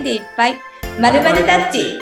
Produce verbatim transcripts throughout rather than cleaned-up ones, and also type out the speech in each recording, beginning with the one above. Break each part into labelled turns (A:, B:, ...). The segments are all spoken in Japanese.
A: でいっぱいまるまるタッチ。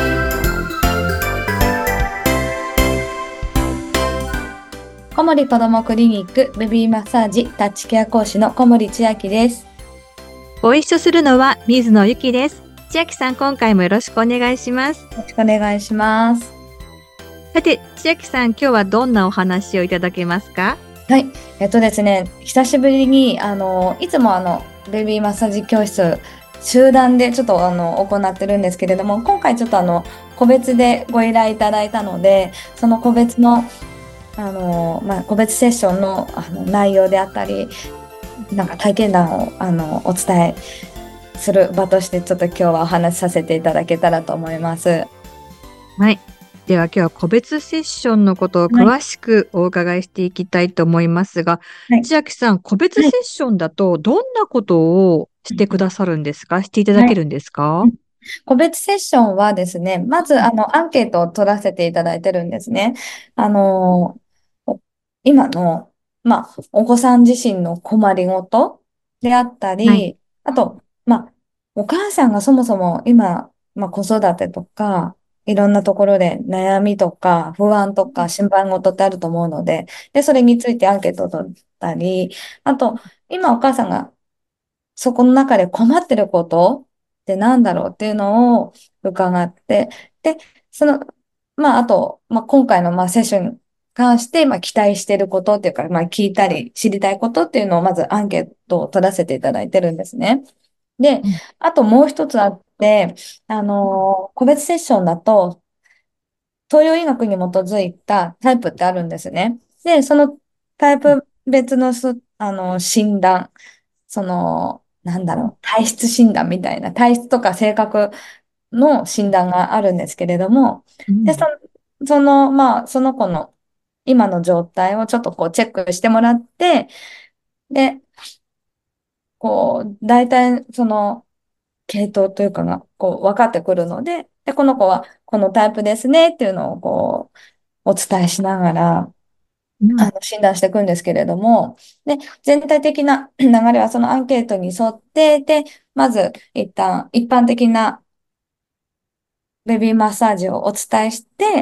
A: 小森子どもクリニックベビーマッサージタッチケア講師の小森千秋です。
B: ご一緒するのは水野ゆきです。千秋さん、今回もよろしくお願いします。
A: よろしくお願いします。
B: さて、千秋さん、今日はどんなお話をいただけますか？
A: はい、えっとですね、久しぶりにあのいつもあのベビーマッサージ教室集団でちょっとあの行ってるんですけれども、今回ちょっとあの個別でご依頼いただいたので、その個別のあの、まあ、個別セッションの、あの内容であったり、なんか体験談をあのお伝えする場としてちょっと今日はお話しさせていただけたらと思います。
B: はい。では今日は個別セッションのことを詳しくお伺いしていきたいと思いますが、はい、千秋さん、個別セッションだとどんなことをしてくださるんですか？していただけるんですか？
A: はい、個別セッションはですね、まずあのアンケートを取らせていただいてるんですね。あの、今の、まあ、お子さん自身の困りごとであったり、はい、あと、まあ、お母さんがそもそも今、まあ、子育てとか、いろんなところで悩みとか不安とか心配事ってあると思うので、で、それについてアンケートを取ったり、あと、今お母さんがそこの中で困ってることって何だろうっていうのを伺って、で、その、まあ、あと、まあ、今回のまあセッションに関して、まあ、期待してることっていうか、まあ、聞いたり知りたいことっていうのをまずアンケートを取らせていただいてるんですね。で、あともう一つあって、あの、個別セッションだと、東洋医学に基づいたタイプってあるんですね。で、そのタイプ別のす、あの、診断、その、なんだろう、体質診断みたいな、体質とか性格の診断があるんですけれども、で、そ、その、まあ、その子の今の状態をちょっとこうチェックしてもらって、で、こう、大体その系統というかが、こう、分かってくるので、で、この子はこのタイプですねっていうのをこう、お伝えしながら、あの診断していくんですけれども、で、全体的な流れはそのアンケートに沿って、で、まず一旦一般的なベビーマッサージをお伝えして、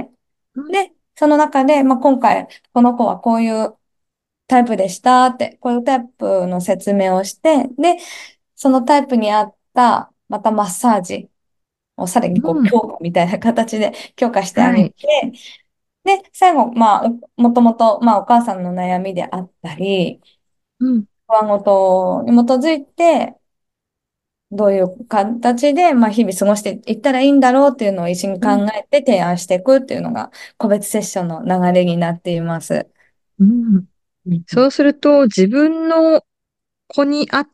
A: で、その中で、まあ、今回この子はこういうタイプでしたって、こういうタイプの説明をして、で、そのタイプに合ったまたマッサージをさらにこう強化みたいな形で強化してあげて、はい、で、最後、まあ、もともと、まあ、お母さんの悩みであったり、うん、不安ごとに基づいて、どういう形で、まあ、日々過ごしていったらいいんだろうっていうのを一緒に考えて提案していくっていうのが、個別セッションの流れになっています。
B: うん、そうすると、自分の子に合った、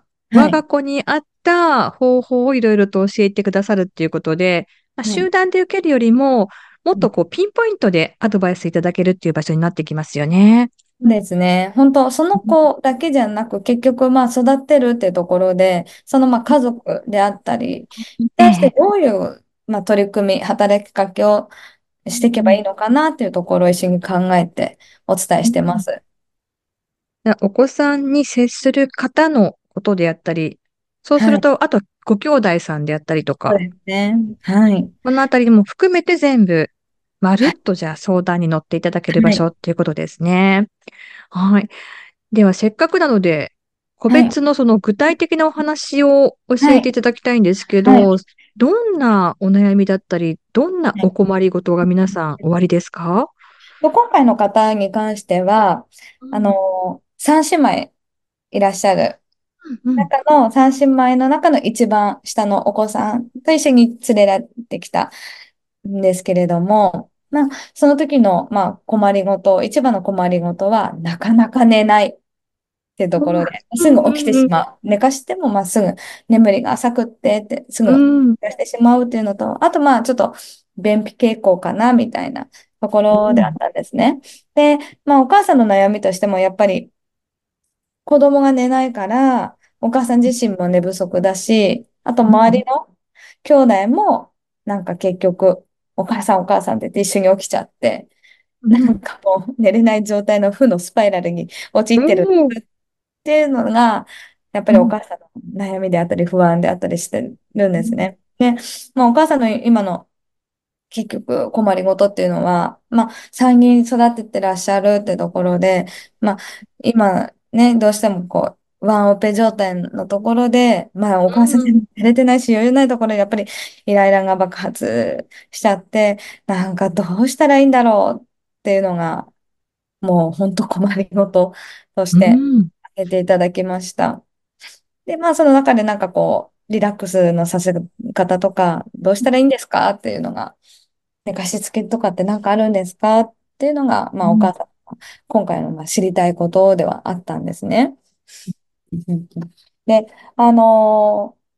B: 我が子に合った方法をいろいろと教えてくださるっていうことで、まあ、集団で受けるよりも、もっとこうピンポイントでアドバイスいただけるっていう場所になってきますよね。
A: そうですね。本当、その子だけじゃなく、結局、まあ、育ってるっていうところで、その、まあ、家族であったり、に対してどういう、まあ、取り組み、働きかけをしていけばいいのかなっていうところを一緒に考えてお伝えしてます。
B: お子さんに接する方のことであったり、そうすると、はい、あと、ご兄弟さんであったりとか。
A: そうですね。はい。
B: このあたりも含めて全部、まるっとじゃあ相談に乗っていただける場所っていうことですね。はい。はい、では、せっかくなので、個別のその具体的なお話を教えていただきたいんですけど、はいはい、どんなお悩みだったり、どんなお困りごとが皆さんおありですか？
A: 今回の方に関しては、あの、三姉妹いらっしゃる。中の三姉妹の中の一番下のお子さんと一緒に連れられてきたんですけれども、まあ、その時の、まあ、困りごと、一番の困りごとは、なかなか寝ないっていうところで、すぐ起きてしまう。寝かしても、まあ、すぐ眠りが浅くってって、すぐ寝かしてしまうっていうのと、あと、まあ、ちょっと、便秘傾向かな、みたいなところであったんですね。で、まあ、お母さんの悩みとしても、やっぱり、子供が寝ないから、お母さん自身も寝不足だし、あと周りの兄弟も、なんか結局、お母さんお母さんって言って一緒に起きちゃって、なんかもう寝れない状態の負のスパイラルに陥ってるっていうのが、 やっぱ
B: うん、
A: りお母さんの悩みであったり不安であったりしてるんですね。で、まあ、お母さんの今の結局困りごとっていうのは、まあ、さんにん育ててらっしゃるってところで、まあ、今ね、どうしてもこう、ワンオペ状態のところで、まあ、お母さん
B: うん、
A: 寝れてないし、余裕ないところで、やっぱりイライラが爆発しちゃって、なんかどうしたらいいんだろうっていうのが、もう本当困りごととし
B: う
A: て
B: ん、
A: 挙げていただきました。で、まあ、その中でなんかこう、リラックスのさせ方とか、どうしたらいいんですかっていうのが、寝かしつけとかって何かあるんですかっていうのが、まあ、お
B: うん、
A: 母さん、今回のまあ知りたいことではあったんですね。うんうんで、あのー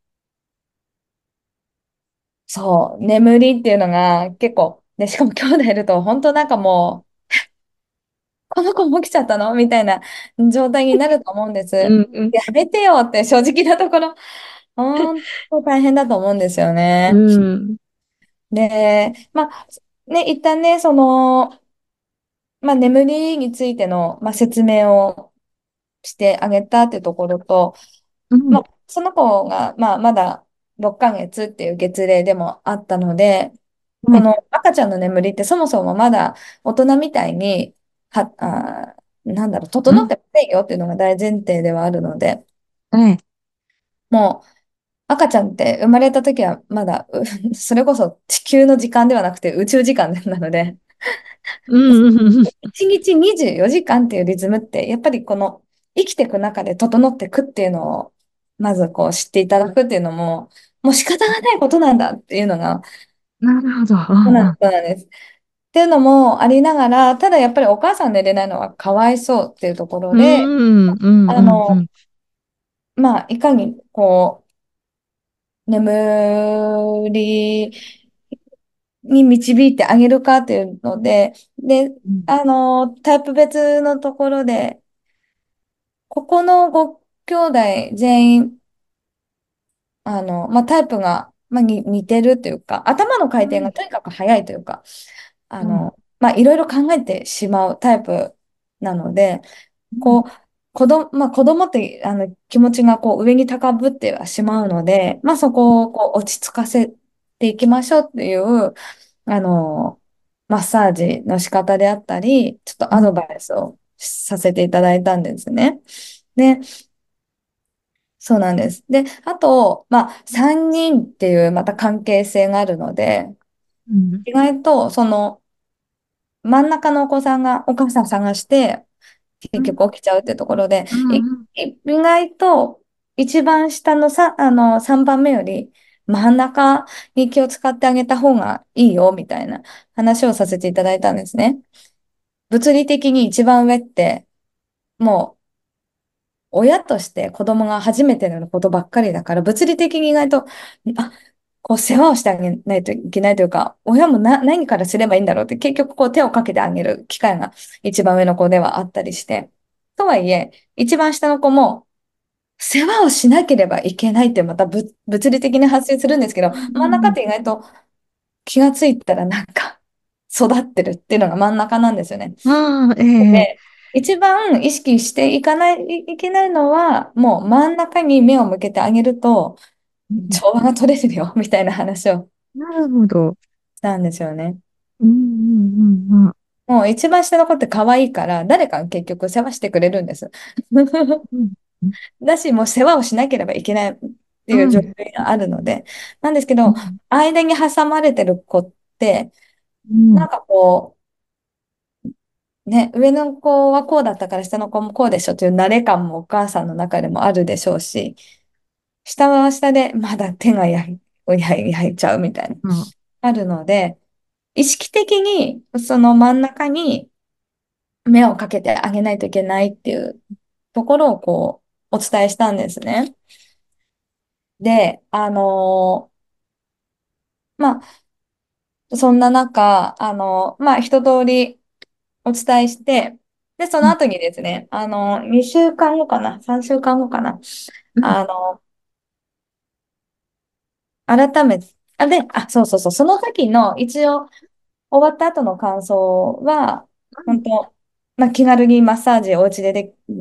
A: そう、眠りっていうのが結構、で、しかも兄弟いると、本当なんかもう、この子も起きちゃったのみたいな状態になると思うんです。
B: うん、うん、
A: やめてよって正直なところ、本当大変だと思うんですよ
B: う
A: ね。
B: ん、
A: で、まあ、ね、一旦ね、その、まあ、眠りについての、まあ、説明をしてあげたっていうところと、
B: うん、
A: まあ、その子が、まあ、まだろっかげつっていう月齢でもあったので、こ
B: ね、
A: の赤ちゃんの眠りってそもそもまだ大人みたいに、は、あー、なんだろう、
B: うん、
A: 整ってませんよっていうのが大前提ではあるので、
B: ね、
A: もう赤ちゃんって生まれた時はまだ、うそれこそ地球の時間ではなくて宇宙時間なので、
B: うん、うん、うん、
A: いちにちにじゅうよじかんっていうリズムって、やっぱりこの生きていく中で整っていくっていうのを、まずこう知っていただくっていうのも、もう仕方がないことなんだっていうのが、
B: なるほど。う
A: そうなん
B: ん、
A: そうなんです。っていうのもありながら、ただやっぱりお母さん寝れないのはかわいそうっていうところ
B: う
A: で、
B: ん、うん、うん、うん、
A: あの、まあ、いかにこう、眠りに導いてあげるかっていうので、で、
B: うん、
A: あの、タイプ別のところで、ここのご兄弟全員、あの、まあ、タイプが、まあ、に似てるというか、頭の回転がとにかく早いというか、あ
B: うん、
A: の、まあ、いろいろ考えてしまうタイプなので、こう、子供、まあ、子供って、あの、気持ちがこう上に高ぶってはしまうので、まあ、そこをこう落ち着かせていきましょうっていう、あの、マッサージの仕方であったり、ちょっと
B: うん、
A: アドバイスをさせていただいたんですね。で、そうなんです。で、あと、まあ、さんにんっていうまた関係性があるので、
B: うん、
A: 意外と、その、真ん中のお子さんがお母さん探して、結
B: うん、
A: 局起きちゃうってところで、
B: う
A: い
B: ん、
A: 意外と、一番下のさ、あの、さんばんめより、真ん中に気を使ってあげた方がいいよ、みたいな話をさせていただいたんですね。物理的に一番上って、もう、親として子供が初めてのことばっかりだから、物理的に意外と、あ、こう世話をしてあげないといけないというか、親もな何からすればいいんだろうって、結局こう手をかけてあげる機会が一番上の子ではあったりして。とはいえ、一番下の子も世話をしなければいけないってまたぶ物理的に発生するんですけど、
B: うん、
A: 真ん中っ
B: うん、
A: て意外と気がついたらなんか育ってるっていうのが真ん中なんですよね。
B: ああ、ええ、
A: で、一番意識していかないいいけないのは、もう真ん中に目を向けてあげると、
B: うん、
A: 調和が取れるよ、みたいな話を
B: なるほど。
A: したんですよね。
B: うん、うん、うん、うん、
A: もう一番下の子って可愛いから、誰かが結局世話してくれるんです。
B: うん、
A: だし、もう世話をしなければいけないっていう状
B: うん、
A: 況があるので、なんですけど、
B: うん、
A: 間に挟まれてる子って、
B: うん、
A: なんかこう、ね、上の子はこうだったから下の子もこうでしょという慣れ感もお母さんの中でもあるでしょうし、下は下でまだ手が焼い、焼い焼いちゃうみたいな、
B: うん、
A: あるので、意識的にその真ん中に目をかけてあげないといけないっていうところをこう、お伝えしたんですね。で、あのーまあ、そんな中、あのーまあ、一通りお伝えして、で、その後にですね、あのー、にしゅうかんごかな、さんしゅうかんごかな、
B: うん、
A: あのー改めて、あ、で、あ、そうそうそう、その時の一応終わった後の感想は、本当まあ、気軽にマッサージお家でで、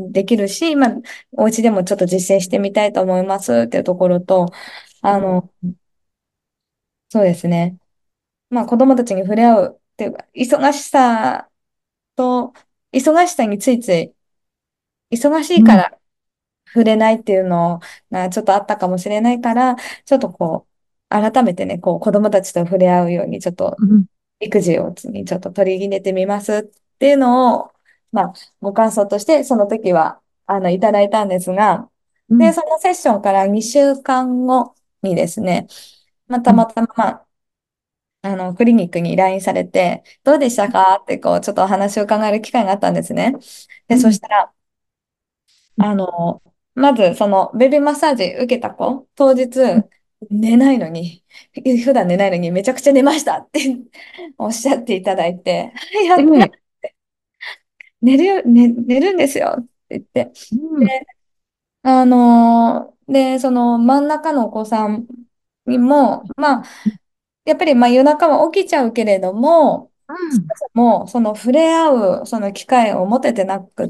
A: できるし、まあ、お家でもちょっと実践してみたいと思いますっていうところと、あの、そうですね。まあ、子供たちに触れ合うっていうか、忙しさと、忙しさについつい、忙しい
B: うん、
A: から触れないっていうのがちょっとあったかもしれないから、ちょっとこう、改めてね、こう、子供たちと触れ合うように、ちょっと、
B: うん、
A: 育児をにちょっと取り入れてみますっていうのを、まあ、ご感想として、その時は、あの、いただいたんですが、で、
B: うん、
A: そのセッションからにしゅうかんごにですね、まあ、た
B: うん、
A: またま、あの、クリニックに ライン されて、どうでしたかって、こう、ちょっとお話を伺える機会があったんですね。で、そ
B: うん、
A: したら、あの、まず、その、ベビーマッサージ受けた子、当日、寝ないのに、普段寝ないのに、めちゃくちゃ寝ましたっておっしゃっていただいて、やった、
B: ええ、
A: 寝るよ、寝、寝るんですよって言って。
B: うん、
A: あのーで、その真ん中のお子さんにも、まあ、やっぱりまあ夜中は起きちゃうけれども、
B: うん、
A: そもそもその触れ合うその機会を持ててなくって、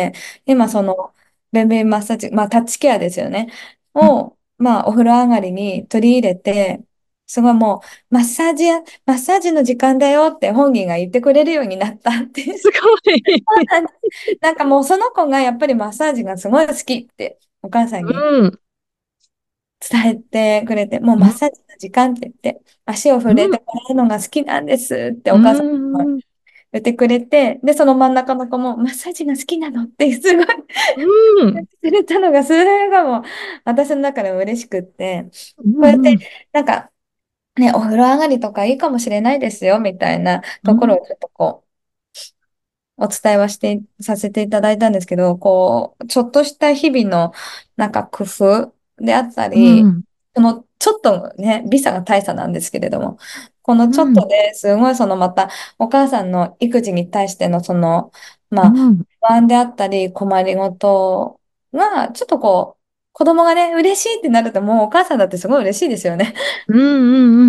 A: 今そのベビーマッサージ、まあタッチケアですよね、
B: うん、
A: を、まあお風呂上がりに取り入れて、すごいもうマッサージや、マッサージの時間だよって本人が言ってくれるようになったって。
B: すごい。
A: なんかもうその子がやっぱりマッサージがすごい好きってお母さんに
B: うん、
A: 伝えてくれて、もう
B: うん、
A: マッサージの時間って言って、足を触れてもらうのが好きなんですって
B: う
A: お母さんが
B: ん、
A: 言ってくれて、で、その真ん中の子もマッサージが好きなのってすごい
B: うん、
A: 言ってくれたのが、それがもう私の中でも嬉しくって、
B: うん、
A: こうやって
B: うん、
A: なんかね、お風呂上がりとかいいかもしれないですよみたいな
B: うん、
A: ところをちょっとこう、お伝えはして、させていただいたんですけど、こう、ちょっとした日々のなんか工夫であったり、
B: うん、
A: そのちょっとね、微差が大差なんですけれども、このちょっ
B: うん、
A: とですごいそのまたお母さんの育児に対してのその、まあ、
B: うん、
A: 不安であったり困りごとが、ちょっとこう、子供がね、嬉しいってなるともうお母さんだってすごい嬉しいですよね。
B: うん、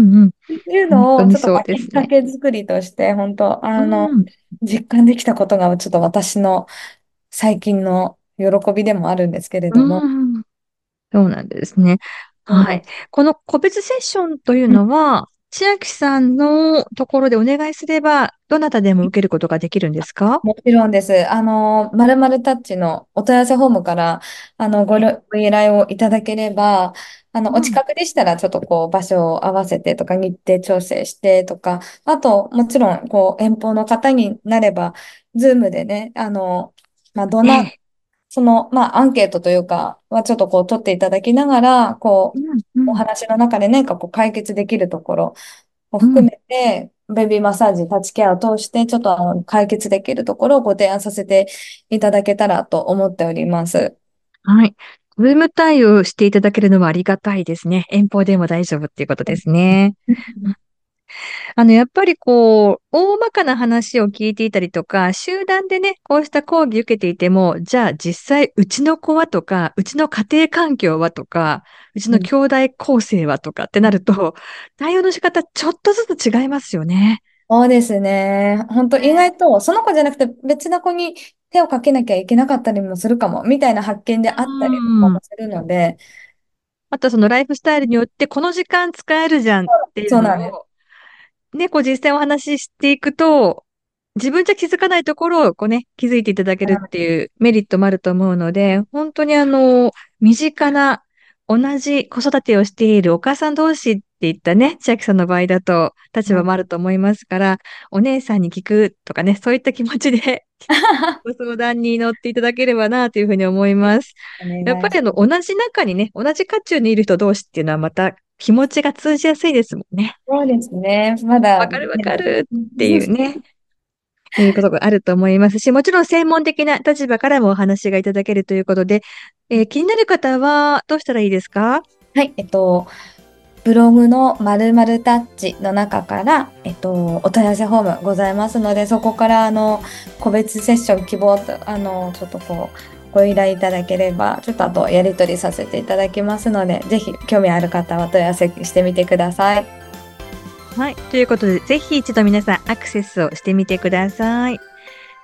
B: うん、
A: っていう
B: 本
A: のを、
B: 当にそう
A: ちょっとまあき
B: ですね。
A: っかけ作りとして、本当、
B: う
A: あの、
B: ん、
A: 実感できたことが、ちょっと私の最近の喜びでもあるんですけれども。
B: うん、そうなんですね。はい。
A: そうなんです。
B: この個別セッションという
A: うん、
B: のは、千秋さんのところでお願いすれば、どなたでも受けることができるんですか？
A: もちろんです。あの、まるまるタッチのお問い合わせフォームから、あの、ご
B: はい。
A: ろご依頼をいただければ、あの、お
B: うん、
A: 近くでしたら、ちょっとこう、場所を合わせてとか、日程調整してとか、あと、もちろん、こう、遠方の方になれば、ズームでね、あの、まあ、どんな
B: ええ、
A: その、まあ、アンケートというか、はちょっとこう取っていただきながら、こう、
B: うん、う
A: お
B: ん、
A: 話の中で何かこう解決できるところを
B: うん。
A: 含めて、ベビーマッサージ、タッチケアを通して、ちょっとあの解決できるところをご提案させていただけたらと思っております。
B: はい。ズーム対応していただけるのはありがたいですね。遠方でも大丈夫っていうことですね。あの、やっぱりこう、大まかな話を聞いていたりとか、集団でね、こうした講義受けていても、じゃあ実際、うちの子はとか、うちの家庭環境はとか、うち
A: うん、
B: の兄弟構成はとかってなると、対応の仕方ちょっとずつ違いますよね。
A: そうですね。本当意
B: ね。
A: 外と、その子じゃなくて別の子に手をかけなきゃいけなかったりもするかも、みたいな発見であったりとか
B: うん。
A: もするので、
B: あとそのライフスタイルによって、この時間使えるじゃんっていう
A: そうなんです。
B: のを、ね、こう実際お話ししていくと、自分じゃ気づかないところをこうね、気づいていただけるっていうメリットもあると思うので、本当にあの、身近な同じ子育てをしているお母さん同士っていったね、千秋さんの場合だと立場もあると思いますから、お姉さんに聞くとかね、そういった気持ちでご相談に乗っていただければなというふうに思います。
A: お願いし
B: やっぱりあの、同じ中にね、同じ渦中にいる人同士っていうのはまた気持ちが通じやすいですもんね。
A: そうですね。まだ、
B: わかるわかるっていうね。いうことがあると思いますし、もちろん専門的な立場からもお話がいただけるということで、えー気になる方はどうしたらいいですか？
A: はい、えっと、ブログの〇〇タッチの中から、えっと、お問い合わせフォームございますので、そこから、あの、個別セッション希望と、あの、ちょっとこう、ご依頼いただければ、ちょっとあとやり取りさせていただきますので、ぜひ興味ある方はお問い合わせしてみてください。
B: はい。ということで、ぜひ一度皆さんアクセスをしてみてください。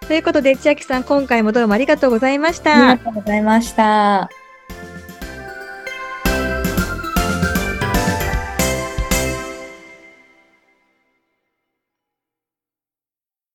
B: ということで、千秋さん、今回もどうもありがとうございまし
A: ありが
B: た。
A: とうございました。